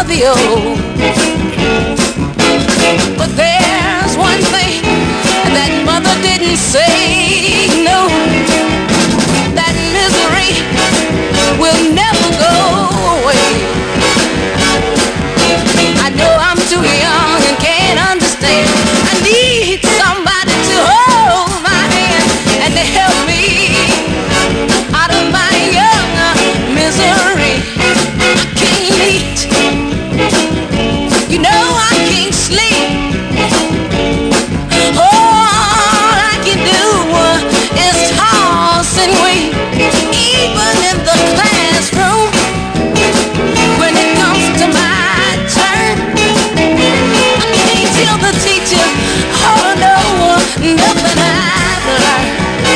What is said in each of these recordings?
the old. But there's one thing that mother didn't say, no, that misery will never go away. I know I'm too young and can't understand. I need somebody to hold my hand and to help me out of my young misery. I can't eat, you know I can't sleep. All I can do is toss and wait, even in the classroom. When it comes to my turn, I can't tell the teacher, oh no, nothing I've learned.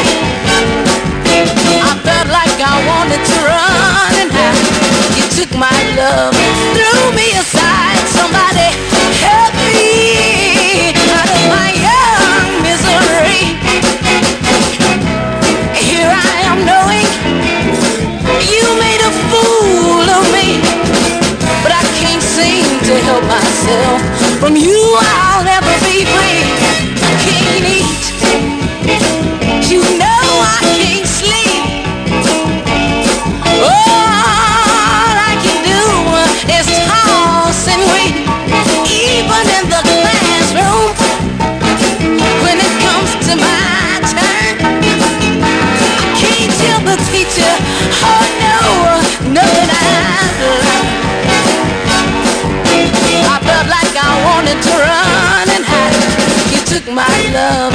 I felt like I wanted to run and hide. You took my love and threw me aside. Somebody help me out of my young misery. Here I am knowing you made a fool of me, but I can't seem to help myself. From you I'll never be free. I can't eat, you know I can't sleep. All I can do is toss and wait, even in the classroom. When it comes to my turn, I can't tell the teacher, oh no, nothing I've learned. I felt like I wanted to run and hide. You took my love